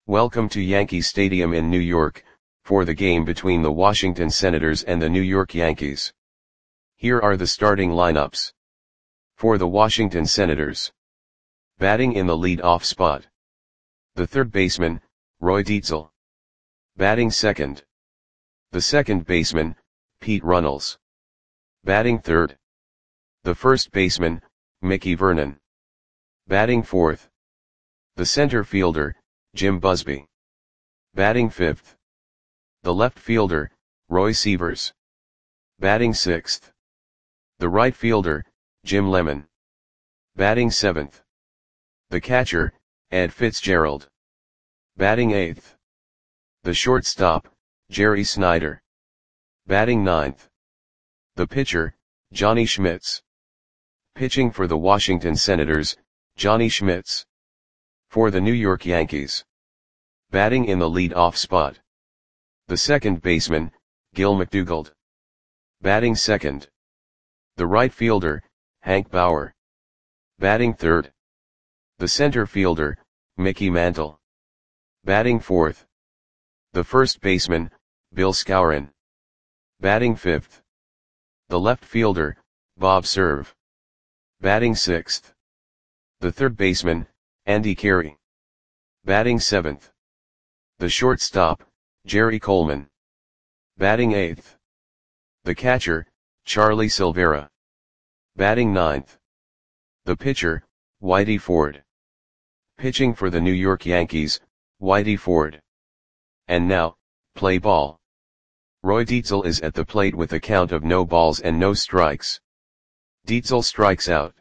Welcome to Yankee Stadium in New York, for the game between the Washington Senators and the New York Yankees. Here are the starting lineups. For the Washington Senators. Batting in the lead-off spot. The third baseman, Roy Dietzel. Batting second. The second baseman, Pete Runnels. Batting third. The first baseman, Mickey Vernon. Batting fourth. The center fielder, Jim Busby. Batting fifth. The left fielder, Roy Sievers. Batting sixth. The right fielder, Jim Lemon. Batting seventh. The catcher, Ed Fitzgerald. Batting eighth. The shortstop, Jerry Snyder. Batting ninth. The pitcher, Johnny Schmitz. Pitching for the Washington Senators, Johnny Schmitz. For the New York Yankees. Batting in the lead-off spot. The second baseman, Gil McDougald. Batting second. The right fielder, Hank Bauer. Batting third. The center fielder, Mickey Mantle. Batting fourth. The first baseman, Bill Skowron. Batting fifth. The left fielder, Bob Cerv. Batting sixth. The third baseman, Andy Carey. Batting seventh. The shortstop, Jerry Coleman. Batting eighth. The catcher, Charlie Silvera. Batting ninth. The pitcher, Whitey Ford. Pitching for the New York Yankees, Whitey Ford. And now, play ball. Roy Dietzel is at the plate with a count of no balls and no strikes. Dietzel strikes out.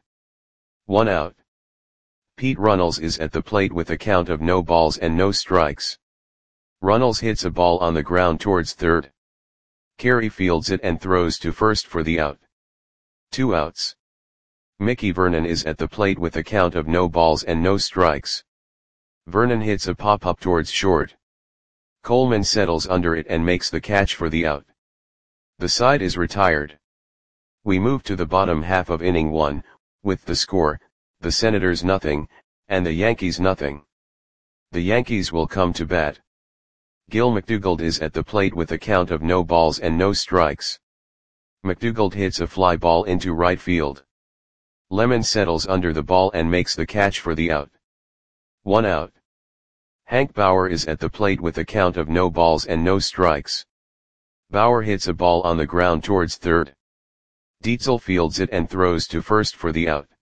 1 out. Pete Runnels is at the plate with a count of no balls and no strikes. Runnels hits a ball on the ground towards third. Carey fields it and throws to first for the out. 2 outs. Mickey Vernon is at the plate with a count of no balls and no strikes. Vernon hits a pop-up towards short. Coleman settles under it and makes the catch for the out. The side is retired. We move to the bottom half of inning 1, with the score, the Senators nothing, and the Yankees nothing. The Yankees will come to bat. Gil McDougald is at the plate with a count of no balls and no strikes. McDougald hits a fly ball into right field. Lemon settles under the ball and makes the catch for the out. 1 out. Hank Bauer is at the plate with a count of no balls and no strikes. Bauer hits a ball on the ground towards third. Dietzel fields it and throws to first for the out.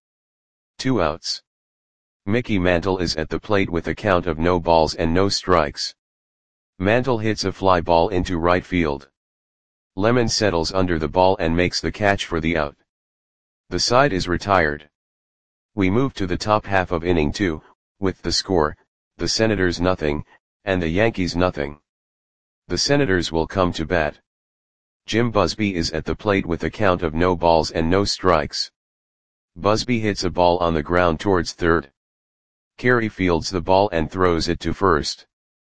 2 outs. Mickey Mantle is at the plate with a count of no balls and no strikes. Mantle hits a fly ball into right field. Lemon settles under the ball and makes the catch for the out. The side is retired. We move to the top half of inning 2, with the score, the Senators nothing, and the Yankees nothing. The Senators will come to bat. Jim Busby is at the plate with a count of no balls and no strikes. Busby hits a ball on the ground towards third. Carey fields the ball and throws it to first.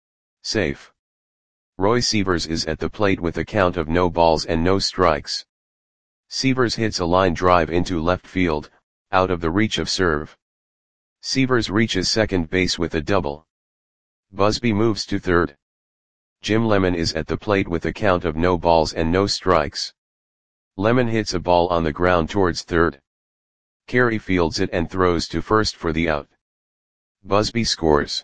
Safe. Roy Sievers is at the plate with a count of no balls and no strikes. Sievers hits a line drive into left field, out of the reach of Cerv. Sievers reaches second base with a double. Busby moves to third. Jim Lemon is at the plate with a count of no balls and no strikes. Lemon hits a ball on the ground towards third. Carey fields it and throws to first for the out. Busby scores.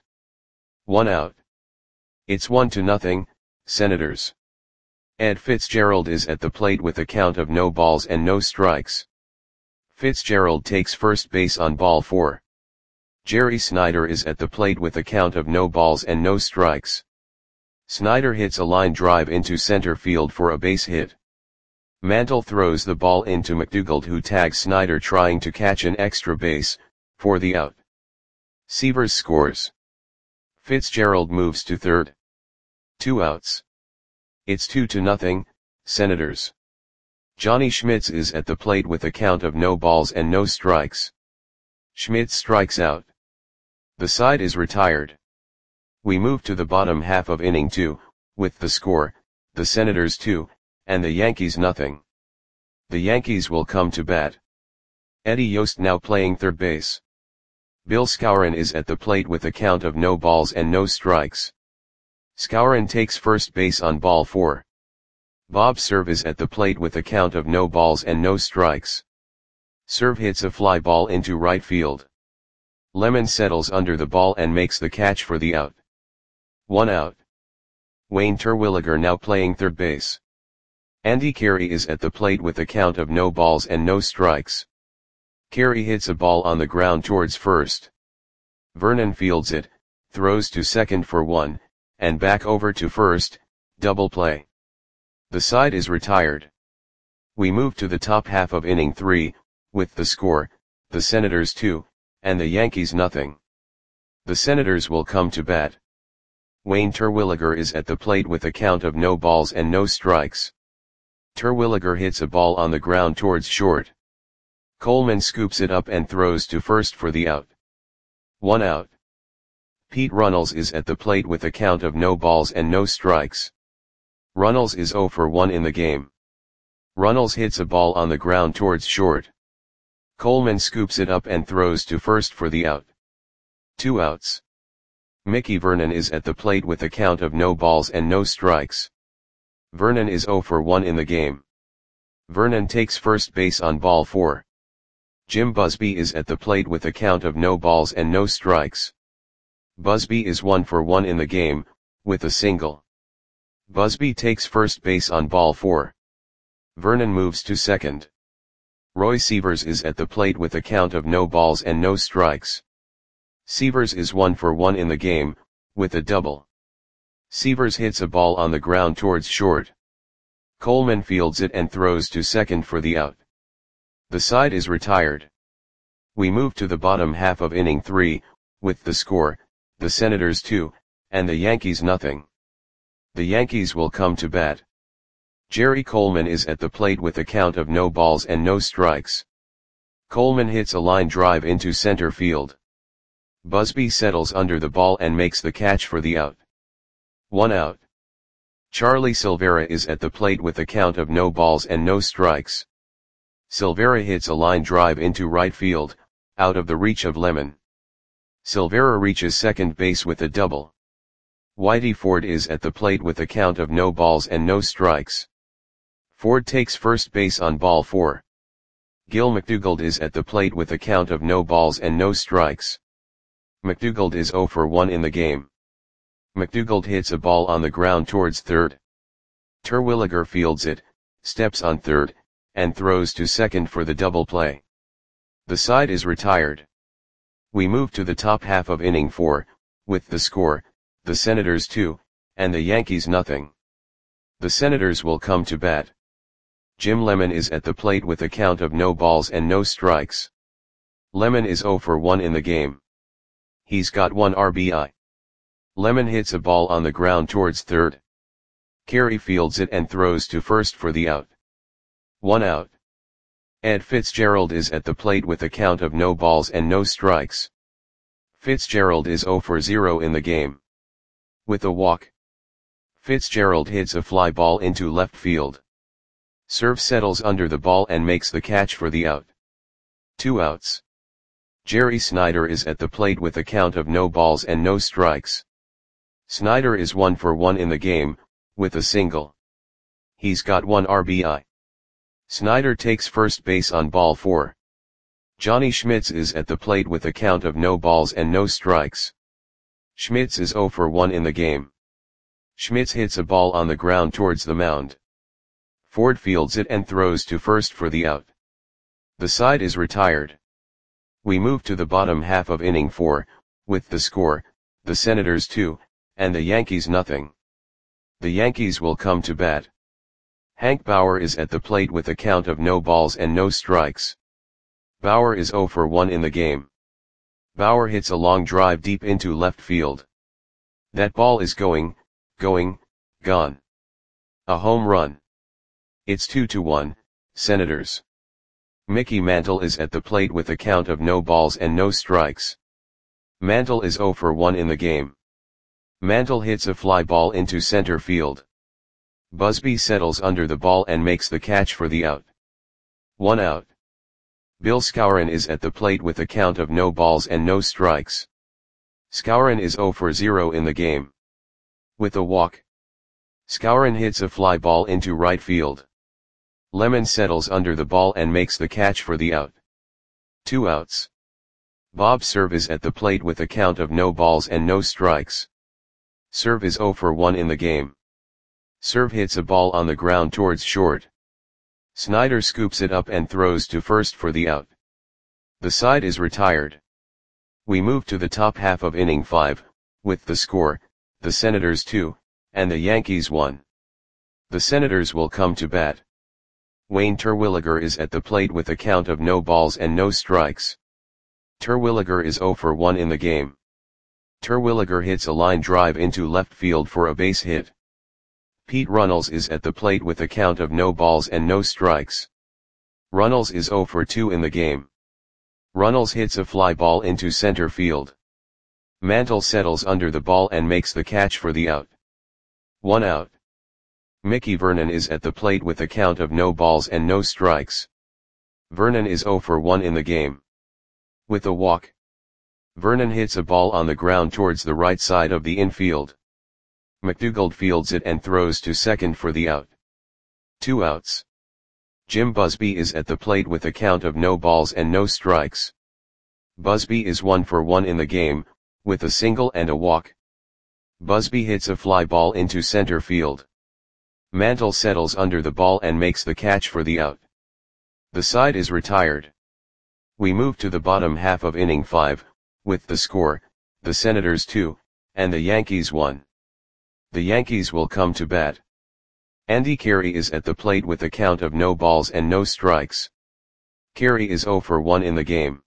1 out. It's 1-0, Senators. Ed Fitzgerald is at the plate with a count of no balls and no strikes. Fitzgerald takes first base on ball 4. Jerry Snyder is at the plate with a count of no balls and no strikes. Snyder hits a line drive into center field for a base hit. Mantle throws the ball into McDougald, who tags Snyder trying to catch an extra base, for the out. Sievers scores. Fitzgerald moves to third. 2 outs. It's 2-0, Senators. Johnny Schmitz is at the plate with a count of no balls and no strikes. Schmitz strikes out. The side is retired. We move to the bottom half of inning 2, with the score, the Senators 2, and the Yankees nothing. The Yankees will come to bat. Eddie Yost now playing third base. Bill Skowron is at the plate with a count of no balls and no strikes. Skowron takes first base on ball 4. Bob Cerv is at the plate with a count of no balls and no strikes. Cerv hits a fly ball into right field. Lemon settles under the ball and makes the catch for the out. 1 out. Wayne Terwilliger now playing third base. Andy Carey is at the plate with a count of no balls and no strikes. Carey hits a ball on the ground towards first. Vernon fields it, throws to second for 1, and back over to first, double play. The side is retired. We move to the top half of inning 3, with the score, the Senators 2, and the Yankees nothing. The Senators will come to bat. Wayne Terwilliger is at the plate with a count of no balls and no strikes. Terwilliger hits a ball on the ground towards short. Coleman scoops it up and throws to first for the out. 1 out. Pete Runnels is at the plate with a count of no balls and no strikes. Runnels is 0 for 1 in the game. Runnels hits a ball on the ground towards short. Coleman scoops it up and throws to first for the out. 2 outs. Mickey Vernon is at the plate with a count of no balls and no strikes. Vernon is 0 for 1 in the game. Vernon takes first base on ball 4. Jim Busby is at the plate with a count of no balls and no strikes. Busby is 1 for 1 in the game, with a single. Busby takes first base on ball 4. Vernon moves to second. Roy Sievers is at the plate with a count of no balls and no strikes. Sievers is 1 for 1 in the game, with a double. Sievers hits a ball on the ground towards short. Coleman fields it and throws to second for the out. The side is retired. We move to the bottom half of inning 3, with the score, the Senators 2, and the Yankees nothing. The Yankees will come to bat. Jerry Coleman is at the plate with a count of no balls and no strikes. Coleman hits a line drive into center field. Busby settles under the ball and makes the catch for the out. 1 out. Charlie Silvera is at the plate with a count of no balls and no strikes. Silvera hits a line drive into right field, out of the reach of Lemon. Silvera reaches second base with a double. Whitey Ford is at the plate with a count of no balls and no strikes. Ford takes first base on ball 4. Gil McDougald is at the plate with a count of no balls and no strikes. McDougald is 0 for 1 in the game. McDougald hits a ball on the ground towards third. Terwilliger fields it, steps on third, and throws to second for the double play. The side is retired. We move to the top half of inning 4, with the score, the Senators 2, and the Yankees nothing. The Senators will come to bat. Jim Lemon is at the plate with a count of no balls and no strikes. Lemon is 0 for 1 in the game. He's got 1 RBI. Lemon hits a ball on the ground towards third. Carey fields it and throws to first for the out. 1 out. Ed Fitzgerald is at the plate with a count of no balls and no strikes. Fitzgerald is 0 for 0 in the game. With a walk. Fitzgerald hits a fly ball into left field. Cerv settles under the ball and makes the catch for the out. 2 outs. Jerry Snyder is at the plate with a count of no balls and no strikes. Snyder is 1 for 1 in the game, with a single. He's got 1 RBI. Snyder takes first base on ball 4. Johnny Schmitz is at the plate with a count of no balls and no strikes. Schmitz is 0 for 1 in the game. Schmitz hits a ball on the ground towards the mound. Ford fields it and throws to first for the out. The side is retired. We move to the bottom half of inning 4, with the score, the Senators 2, and the Yankees nothing. The Yankees will come to bat. Hank Bauer is at the plate with a count of no balls and no strikes. Bauer is 0 for 1 in the game. Bauer hits a long drive deep into left field. That ball is gone. A home run. It's 2-1, Senators. Mickey Mantle is at the plate with a count of no balls and no strikes. Mantle is 0 for 1 in the game. Mantle hits a fly ball into center field. Busby settles under the ball and makes the catch for the out. 1 out. Bill Skowron is at the plate with a count of no balls and no strikes. Skowron is 0 for 0 in the game. With a walk, Skowron hits a fly ball into right field. Lemon settles under the ball and makes the catch for the out. 2 outs. Bob Cerv is at the plate with a count of no balls and no strikes. Cerv is 0 for 1 in the game. Cerv hits a ball on the ground towards short. Snyder scoops it up and throws to first for the out. The side is retired. We move to the top half of inning 5, with the score, the Senators 2, and the Yankees 1. The Senators will come to bat. Wayne Terwilliger is at the plate with a count of no balls and no strikes. Terwilliger is 0 for 1 in the game. Terwilliger hits a line drive into left field for a base hit. Pete Runnels is at the plate with a count of no balls and no strikes. Runnels is 0 for 2 in the game. Runnels hits a fly ball into center field. Mantle settles under the ball and makes the catch for the out. 1 out. Mickey Vernon is at the plate with a count of no balls and no strikes. Vernon is 0 for 1 in the game. With a walk, Vernon hits a ball on the ground towards the right side of the infield. McDougald fields it and throws to second for the out. 2 outs. Jim Busby is at the plate with a count of no balls and no strikes. Busby is 1 for 1 in the game, with a single and a walk. Busby hits a fly ball into center field. Mantle settles under the ball and makes the catch for the out. The side is retired. We move to the bottom half of inning 5, with the score, the Senators 2, and the Yankees 1. The Yankees will come to bat. Andy Carey is at the plate with a count of no balls and no strikes. Carey is 0 for 1 in the game.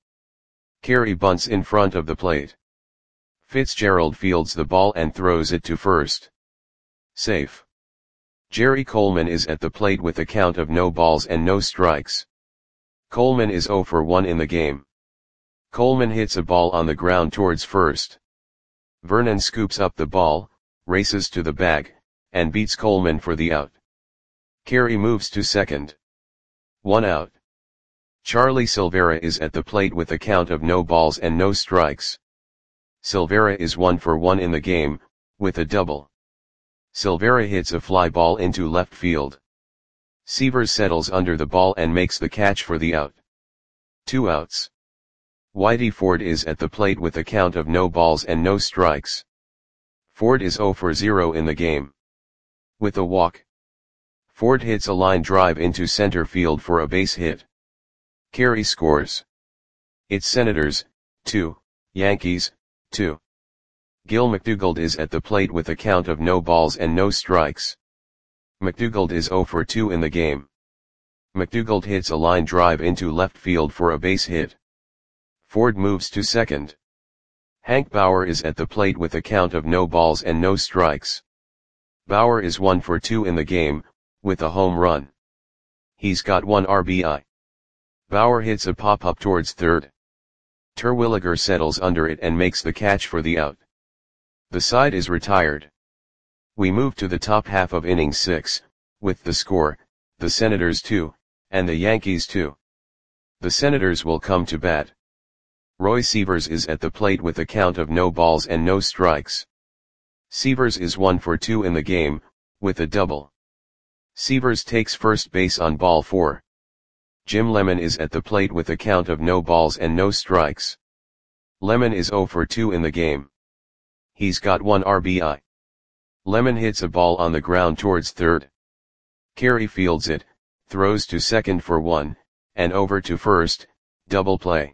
Carey bunts in front of the plate. Fitzgerald fields the ball and throws it to first. Safe. Jerry Coleman is at the plate with a count of no balls and no strikes. Coleman is 0 for 1 in the game. Coleman hits a ball on the ground towards first. Vernon scoops up the ball, races to the bag, and beats Coleman for the out. Carey moves to second. 1 out. Charlie Silvera is at the plate with a count of no balls and no strikes. Silvera is 1 for 1 in the game, with a double. Silvera hits a fly ball into left field. Seavers settles under the ball and makes the catch for the out. 2 outs. Whitey Ford is at the plate with a count of no balls and no strikes. Ford is 0 for 0 in the game. With a walk, Ford hits a line drive into center field for a base hit. Carey scores. It's Senators, 2, Yankees, 2. Gil McDougald is at the plate with a count of no balls and no strikes. McDougald is 0 for 2 in the game. McDougald hits a line drive into left field for a base hit. Ford moves to second. Hank Bauer is at the plate with a count of no balls and no strikes. Bauer is 1 for 2 in the game, with a home run. He's got 1 RBI. Bauer hits a pop-up towards third. Terwilliger settles under it and makes the catch for the out. The side is retired. We move to the top half of inning 6, with the score, the Senators 2, and the Yankees 2. The Senators will come to bat. Roy Seavers is at the plate with a count of no balls and no strikes. Seavers is 1 for 2 in the game, with a double. Seavers takes first base on ball 4. Jim Lemon is at the plate with a count of no balls and no strikes. Lemon is 0 for 2 in the game. He's got 1 RBI. Lemon hits a ball on the ground towards third. Carey fields it, throws to second for 1, and over to first, double play.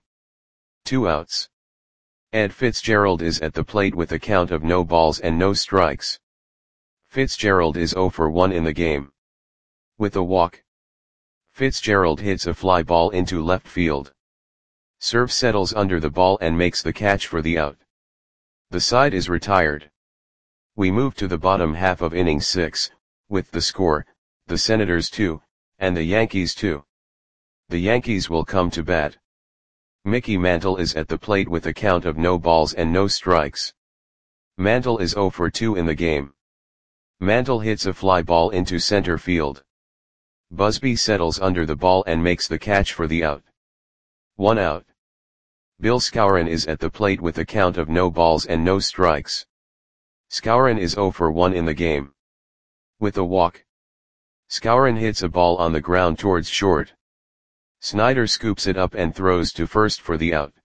2 outs. Ed Fitzgerald is at the plate with a count of no balls and no strikes. Fitzgerald is 0 for 1 in the game. With a walk, Fitzgerald hits a fly ball into left field. Cerv settles under the ball and makes the catch for the out. The side is retired. We move to the bottom half of inning 6, with the score, the Senators 2, and the Yankees 2. The Yankees will come to bat. Mickey Mantle is at the plate with a count of no balls and no strikes. Mantle is 0 for 2 in the game. Mantle hits a fly ball into center field. Busby settles under the ball and makes the catch for the out. 1 out. Bill Skowron is at the plate with a count of no balls and no strikes. Skowron is 0 for 1 in the game. With a walk. Skowron hits a ball on the ground towards short. Snyder scoops it up and throws to first for the out.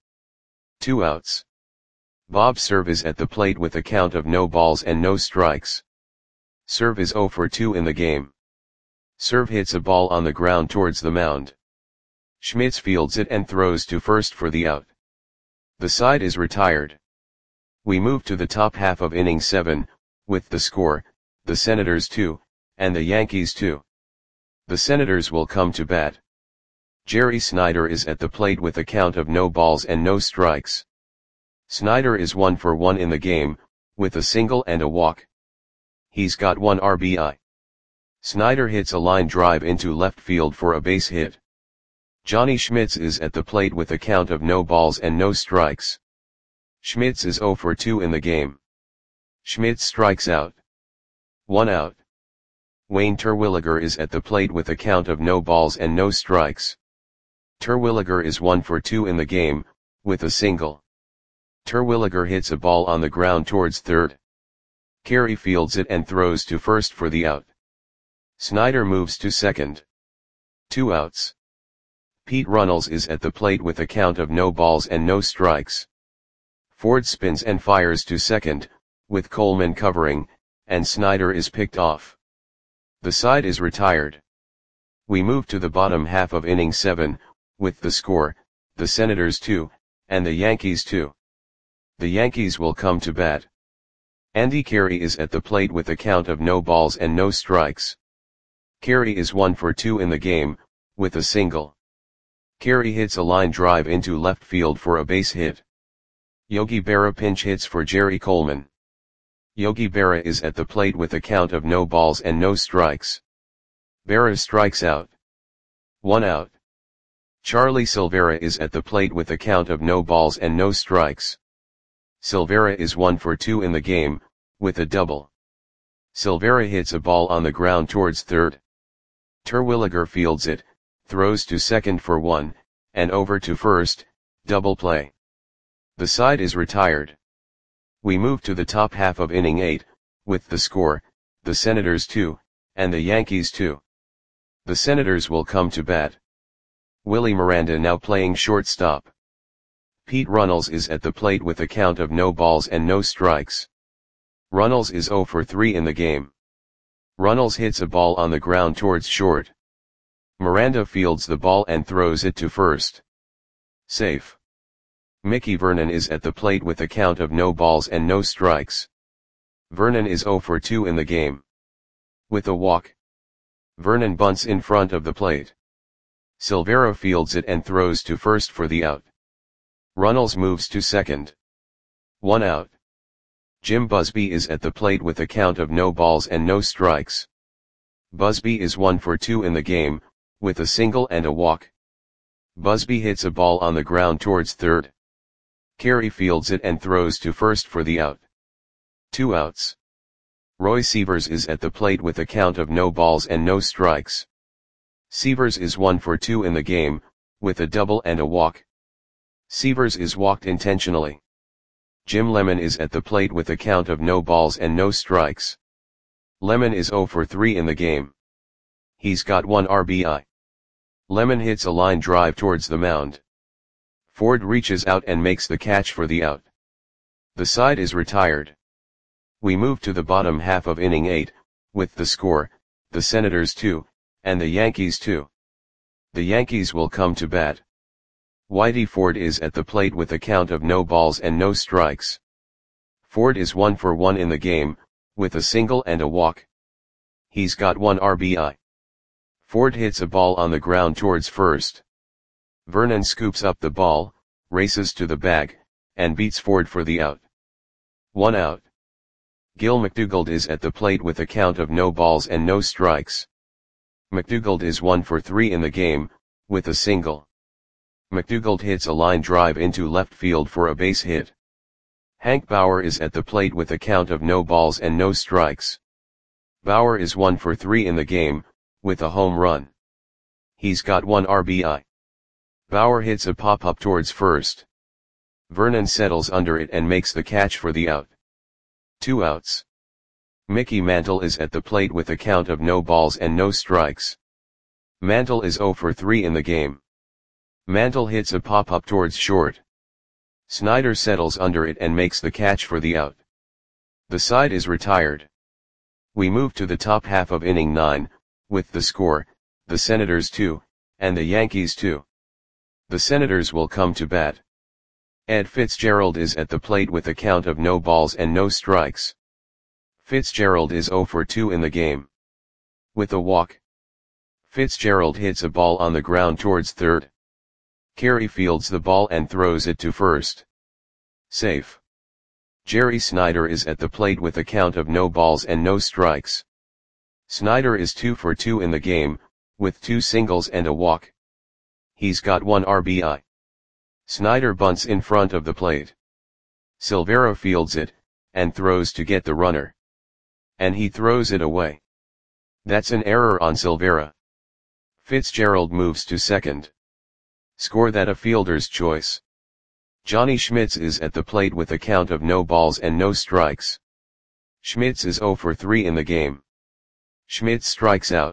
2 outs. Bob Cerv is at the plate with a count of no balls and no strikes. Cerv is 0 for 2 in the game. Cerv hits a ball on the ground towards the mound. Schmitz fields it and throws to first for the out. The side is retired. We move to the top half of inning 7, with the score, the Senators 2, and the Yankees 2. The Senators will come to bat. Jerry Snyder is at the plate with a count of no balls and no strikes. Snyder is 1 for 1 in the game, with a single and a walk. He's got 1 RBI. Snyder hits a line drive into left field for a base hit. Johnny Schmitz is at the plate with a count of no balls and no strikes. Schmitz is 0 for 2 in the game. Schmitz strikes out. 1 out. Wayne Terwilliger is at the plate with a count of no balls and no strikes. Terwilliger is 1 for 2 in the game, with a single. Terwilliger hits a ball on the ground towards third. Carey fields it and throws to first for the out. Snyder moves to second. 2 outs. Pete Runnels is at the plate with a count of no balls and no strikes. Ford spins and fires to second, with Coleman covering, and Snyder is picked off. The side is retired. We move to the bottom half of inning 7, with the score, the Senators 2, and the Yankees 2. The Yankees will come to bat. Andy Carey is at the plate with a count of no balls and no strikes. Carey is 1 for 2 in the game, with a single. Carey hits a line drive into left field for a base hit. Yogi Berra pinch hits for Jerry Coleman. Yogi Berra is at the plate with a count of no balls and no strikes. Berra strikes out. 1 out. Charlie Silvera is at the plate with a count of no balls and no strikes. Silvera is 1 for 2 in the game, with a double. Silvera hits a ball on the ground towards third. Terwilliger fields it, throws to second for 1, and over to first, double play. The side is retired. We move to the top half of inning 8, with the score, the Senators 2, and the Yankees 2. The Senators will come to bat. Willie Miranda now playing shortstop. Pete Runnels is at the plate with a count of no balls and no strikes. Runnels is 0 for 3 in the game. Runnels hits a ball on the ground towards short. Miranda fields the ball and throws it to first. Safe. Mickey Vernon is at the plate with a count of no balls and no strikes. Vernon is 0 for 2 in the game. With a walk. Vernon bunts in front of the plate. Silvera fields it and throws to first for the out. Runnels moves to second. 1 out. Jim Busby is at the plate with a count of no balls and no strikes. Busby is 1 for 2 in the game, with a single and a walk. Busby hits a ball on the ground towards third. Carey fields it and throws to first for the out. 2 outs. Roy Sievers is at the plate with a count of no balls and no strikes. Sievers is 1 for 2 in the game, with a double and a walk. Sievers is walked intentionally. Jim Lemon is at the plate with a count of no balls and no strikes. Lemon is 0 for 3 in the game. He's got 1 RBI. Lemon hits a line drive towards the mound. Ford reaches out and makes the catch for the out. The side is retired. We move to the bottom half of inning 8, with the score, the Senators 2, and the Yankees 2. The Yankees will come to bat. Whitey Ford is at the plate with a count of no balls and no strikes. Ford is 1 for 1 in the game, with a single and a walk. He's got 1 RBI. Ford hits a ball on the ground towards first. Vernon scoops up the ball, races to the bag, and beats Ford for the out. 1 out. Gil McDougald is at the plate with a count of no balls and no strikes. McDougald is 1 for 3 in the game, with a single. McDougald hits a line drive into left field for a base hit. Hank Bauer is at the plate with a count of no balls and no strikes. Bauer is 1 for 3 in the game, with a home run. He's got 1 RBI. Bauer hits a pop-up towards first. Vernon settles under it and makes the catch for the out. 2 outs. Mickey Mantle is at the plate with a count of no balls and no strikes. Mantle is 0 for 3 in the game. Mantle hits a pop-up towards short. Snyder settles under it and makes the catch for the out. The side is retired. We move to the top half of inning 9, with the score, the Senators 2, and the Yankees 2. The Senators will come to bat. Ed Fitzgerald is at the plate with a count of no balls and no strikes. Fitzgerald is 0 for 2 in the game. With a walk, Fitzgerald hits a ball on the ground towards third. Carey fields the ball and throws it to first. Safe. Jerry Snyder is at the plate with a count of no balls and no strikes. Snyder is 2 for 2 in the game, with 2 singles and a walk. He's got 1 RBI. Snyder bunts in front of the plate. Silvera fields it, and throws to get the runner. And he throws it away. That's an error on Silvera. Fitzgerald moves to second. Score that a fielder's choice. Johnny Schmitz is at the plate with a count of no balls and no strikes. Schmitz is 0 for 3 in the game. Schmitz strikes out.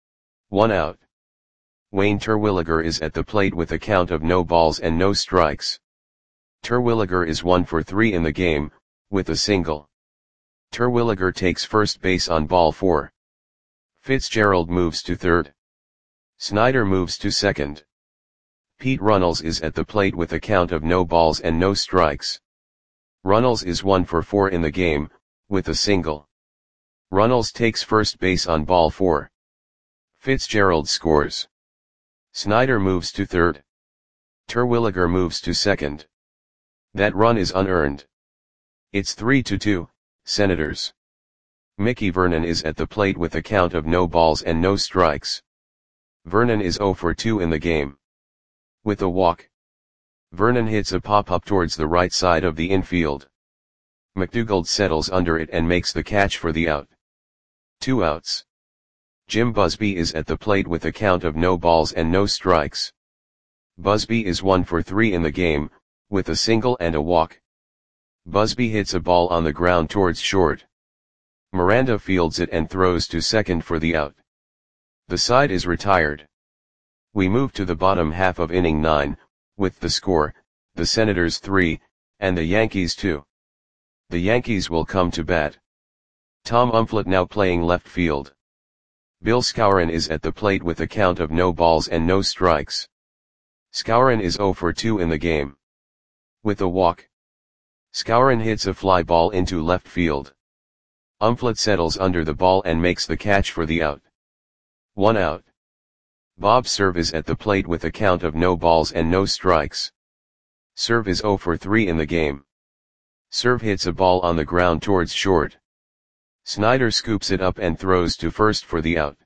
1 out. Wayne Terwilliger is at the plate with a count of no balls and no strikes. Terwilliger is 1 for 3 in the game, with a single. Terwilliger takes first base on ball 4. Fitzgerald moves to third. Snyder moves to second. Pete Runnels is at the plate with a count of no balls and no strikes. Runnels is 1 for 4 in the game, with a single. Runnels takes first base on ball 4. Fitzgerald scores. Snyder moves to third. Terwilliger moves to second. That run is unearned. It's 3-2, Senators. Mickey Vernon is at the plate with a count of no balls and no strikes. Vernon is 0 for 2 in the game. With a walk, Vernon hits a pop-up towards the right side of the infield. McDougald settles under it and makes the catch for the out. 2 outs. Jim Busby is at the plate with a count of no balls and no strikes. Busby is 1 for 3 in the game, with a single and a walk. Busby hits a ball on the ground towards short. Miranda fields it and throws to second for the out. The side is retired. We move to the bottom half of inning 9, with the score, the Senators 3, and the Yankees 2. The Yankees will come to bat. Tom Umflett now playing left field. Bill Skowron is at the plate with a count of no balls and no strikes. Skowron is 0 for 2 in the game. With a walk, Skowron hits a fly ball into left field. Umflett settles under the ball and makes the catch for the out. 1 out. Bob Cerv is at the plate with a count of no balls and no strikes. Cerv is 0 for 3 in the game. Cerv hits a ball on the ground towards short. Snyder scoops it up and throws to first for the out.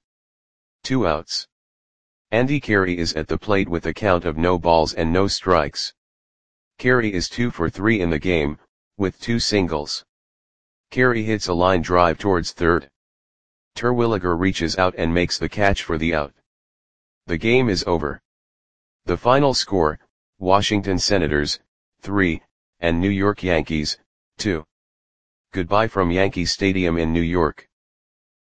2 outs. Andy Carey is at the plate with a count of no balls and no strikes. Carey is 2 for 3 in the game, with 2 singles. Carey hits a line drive towards third. Terwilliger reaches out and makes the catch for the out. The game is over. The final score, Washington Senators, 3, and New York Yankees, 2. Goodbye from Yankee Stadium in New York.